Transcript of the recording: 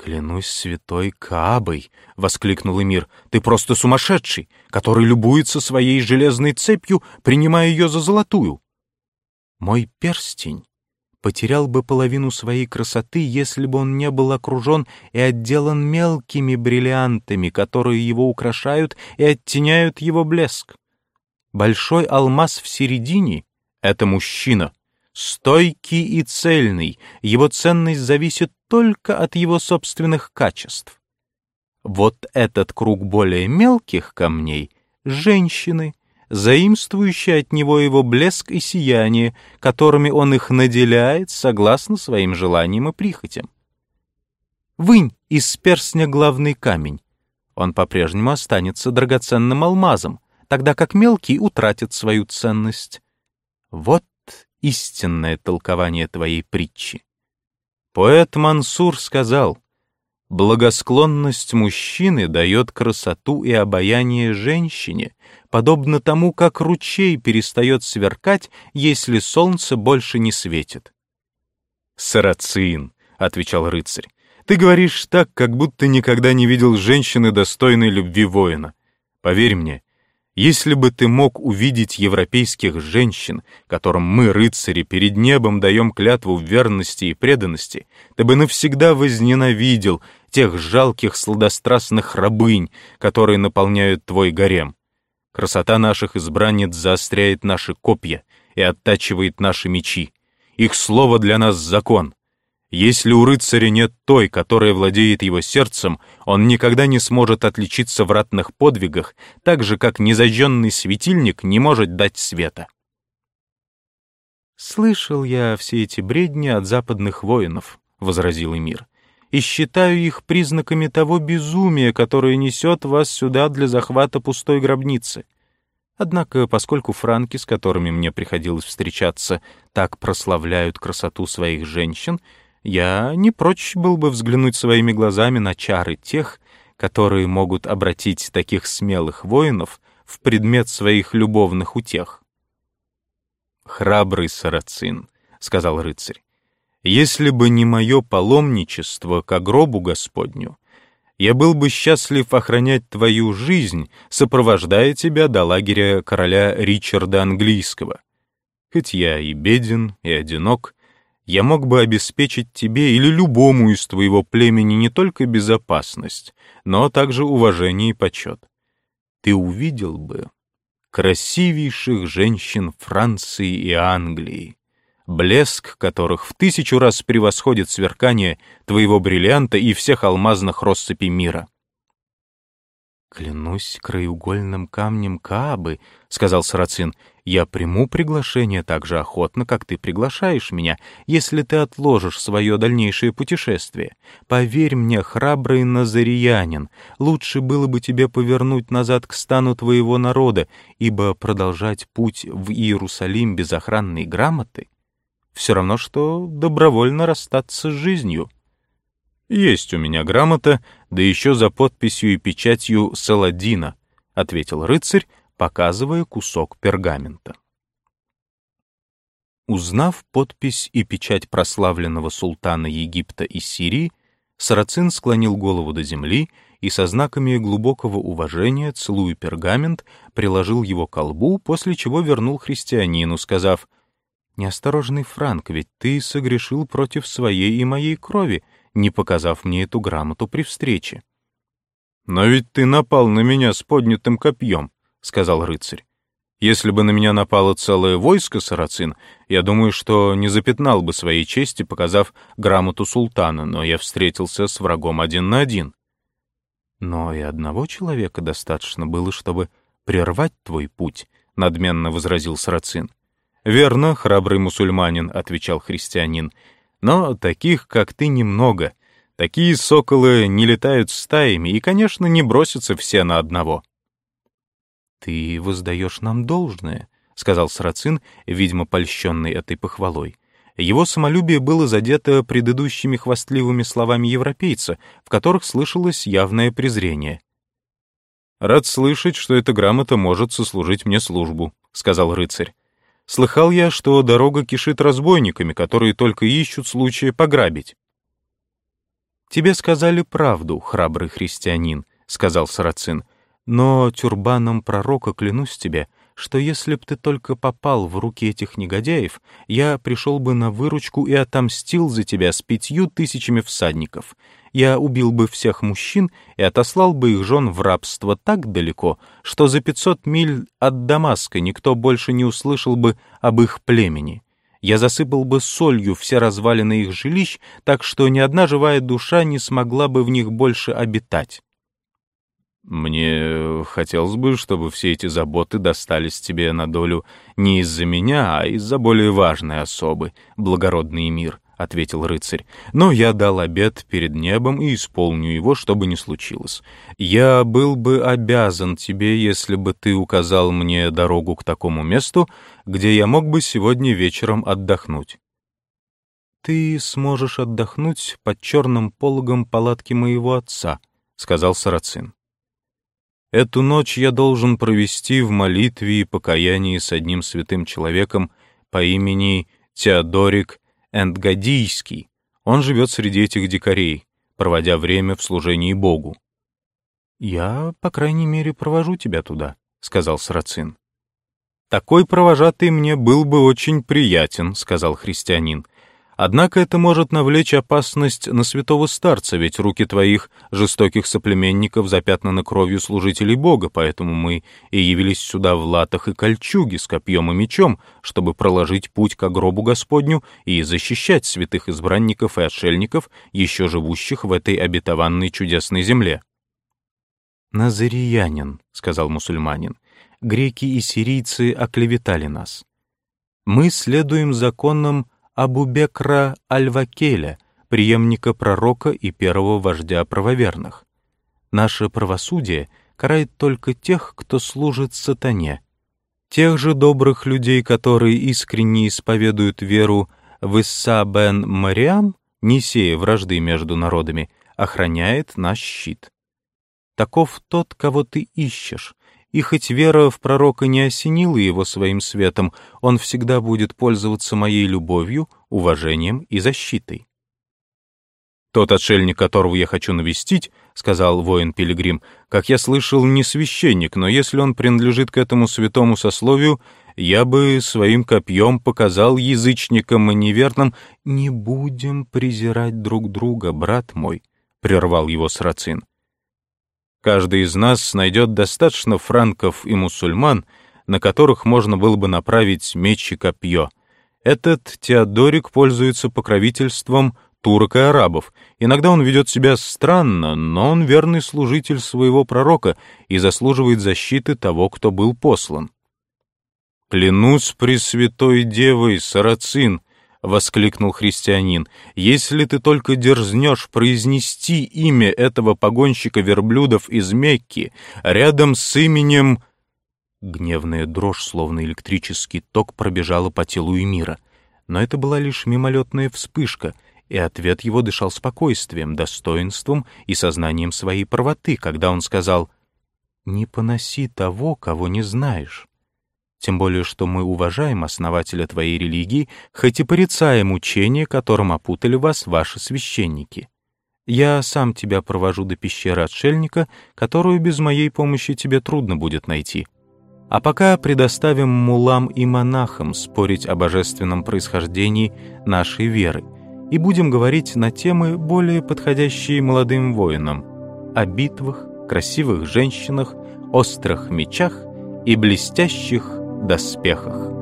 «Клянусь святой Каабой!» — воскликнул эмир. «Ты просто сумасшедший, который любуется своей железной цепью, принимая ее за золотую!» «Мой перстень потерял бы половину своей красоты, если бы он не был окружен и отделан мелкими бриллиантами, которые его украшают и оттеняют его блеск. Большой алмаз в середине — это мужчина, стойкий и цельный, его ценность зависит только от его собственных качеств. Вот этот круг более мелких камней — женщины, заимствующие от него его блеск и сияние, которыми он их наделяет согласно своим желаниям и прихотям. Вынь из перстня главный камень, он по-прежнему останется драгоценным алмазом, тогда как мелкий утратит свою ценность. Вот истинное толкование твоей притчи. Поэт Мансур сказал: «Благосклонность мужчины дает красоту и обаяние женщине, подобно тому, как ручей перестает сверкать, если солнце больше не светит». «Сарацин», — отвечал рыцарь, — «ты говоришь так, как будто никогда не видел женщины, достойной любви воина. Поверь мне, если бы ты мог увидеть европейских женщин, которым мы, рыцари, перед небом даем клятву в верности и преданности, ты бы навсегда возненавидел тех жалких сладострастных рабынь, которые наполняют твой гарем. Красота наших избранниц заостряет наши копья и оттачивает наши мечи. Их слово для нас закон. Если у рыцаря нет той, которая владеет его сердцем, он никогда не сможет отличиться в ратных подвигах, так же, как незажженный светильник не может дать света. «Слышал я все эти бредни от западных воинов», — возразил эмир, «и считаю их признаками того безумия, которое несет вас сюда для захвата пустой гробницы. Однако, поскольку франки, с которыми мне приходилось встречаться, так прославляют красоту своих женщин, я не прочь был бы взглянуть своими глазами на чары тех, которые могут обратить таких смелых воинов в предмет своих любовных утех». «Храбрый сарацин», — сказал рыцарь, — «если бы не мое паломничество ко гробу Господню, я был бы счастлив охранять твою жизнь, сопровождая тебя до лагеря короля Ричарда Английского. Хоть я и беден, и одинок, я мог бы обеспечить тебе или любому из твоего племени не только безопасность, но также уважение и почет. Ты увидел бы красивейших женщин Франции и Англии, блеск которых в 1000 раз превосходит сверкание твоего бриллианта и всех алмазных россыпей мира». «Клянусь краеугольным камнем Каабы», — сказал сарацин, — «я приму приглашение так же охотно, как ты приглашаешь меня, если ты отложишь свое дальнейшее путешествие. Поверь мне, храбрый назариянин, лучше было бы тебе повернуть назад к стану твоего народа, ибо продолжать путь в Иерусалим без охранной грамоты все равно, что добровольно расстаться с жизнью». «Есть у меня грамота, да еще за подписью и печатью Саладина», — ответил рыцарь, показывая кусок пергамента. Узнав подпись и печать прославленного султана Египта и Сирии, сарацин склонил голову до земли и со знаками глубокого уважения, целуя пергамент, приложил его к колбу, после чего вернул христианину, сказав: «Неосторожный франк, ведь ты согрешил против своей и моей крови, не показав мне эту грамоту при встрече». «Но ведь ты напал на меня с поднятым копьем», — сказал рыцарь. «Если бы на меня напало целое войско, сарацин, я думаю, что не запятнал бы своей чести, показав грамоту султана, но я встретился с врагом 1 на 1. «Но и одного человека достаточно было, чтобы прервать твой путь», — надменно возразил сарацин. «Верно, храбрый мусульманин», — отвечал христианин, «но таких, как ты, немного. Такие соколы не летают стаями и, конечно, не бросятся все на одного». «Ты воздаешь нам должное», — сказал сарацин, видимо, польщенный этой похвалой. Его самолюбие было задето предыдущими хвастливыми словами европейца, в которых слышалось явное презрение. «Рад слышать, что эта грамота может сослужить мне службу», — сказал рыцарь. «Слыхал я, что дорога кишит разбойниками, которые только ищут случая пограбить». «Тебе сказали правду, храбрый христианин», — сказал Сарацин, «но тюрбаном пророка клянусь тебе, что если б ты только попал в руки этих негодяев, я пришел бы на выручку и отомстил за тебя с 5000 всадников. Я убил бы всех мужчин и отослал бы их жен в рабство так далеко, что за 500 миль от Дамаска никто больше не услышал бы об их племени. Я засыпал бы солью все развалины их жилищ, так что ни одна живая душа не смогла бы в них больше обитать». «Мне хотелось бы, чтобы все эти заботы достались тебе на долю не из-за меня, а из-за более важной особы, благородный мир», — ответил рыцарь. «Но я дал обет перед небом и исполню его, что бы ни случилось. Я был бы обязан тебе, если бы ты указал мне дорогу к такому месту, где я мог бы сегодня вечером отдохнуть». «Ты сможешь отдохнуть под черным пологом палатки моего отца», — сказал Сарацин. «Эту ночь я должен провести в молитве и покаянии с одним святым человеком по имени Теодорик Эндгадийский. Он живет среди этих дикарей, проводя время в служении Богу». «Я, по крайней мере, провожу тебя туда», — сказал Сарацин. «Такой провожатый мне был бы очень приятен», — сказал христианин. «Однако это может навлечь опасность на святого старца, ведь руки твоих жестоких соплеменников запятнаны кровью служителей Бога, поэтому мы и явились сюда в латах и кольчуге с копьем и мечом, чтобы проложить путь ко гробу Господню и защищать святых избранников и отшельников, еще живущих в этой обетованной чудесной земле». «Назариянин», — сказал мусульманин, — «греки и сирийцы оклеветали нас. Мы следуем законам Абу-Бекра Аль-Вакеля, преемника пророка и первого вождя правоверных. Наше правосудие карает только тех, кто служит сатане. Тех же добрых людей, которые искренне исповедуют веру в Исса бен Мариам, не сея вражды между народами, охраняет наш щит. Таков тот, кого ты ищешь, и хоть вера в пророка не осенила его своим светом, он всегда будет пользоваться моей любовью, уважением и защитой». «Тот отшельник, которого я хочу навестить, — сказал воин-пилигрим, — как я слышал, не священник, но если он принадлежит к этому святому сословию, я бы своим копьем показал язычникам и неверным». «Не будем презирать друг друга, брат мой», — прервал его Сарацин. «Каждый из нас найдет достаточно франков и мусульман, на которых можно было бы направить меч и копье. Этот Теодорик пользуется покровительством турок и арабов. Иногда он ведет себя странно, но он верный служитель своего пророка и заслуживает защиты того, кто был послан». «Клянусь Пресвятой Девой, Сарацин», — воскликнул христианин, «если ты только дерзнешь произнести имя этого погонщика верблюдов из Мекки рядом с именем...» Гневная дрожь, словно электрический ток, пробежала по телу эмира. Но это была лишь мимолетная вспышка, и ответ его дышал спокойствием, достоинством и сознанием своей правоты, когда он сказал: «Не поноси того, кого не знаешь. Тем более, что мы уважаем основателя твоей религии, хоть и порицаем учение, которым опутали вас ваши священники. Я сам тебя провожу до пещеры отшельника, которую без моей помощи тебе трудно будет найти. А пока предоставим муллам и монахам спорить о божественном происхождении нашей веры и будем говорить на темы, более подходящие молодым воинам, о битвах, красивых женщинах, острых мечах и блестящих доспехах».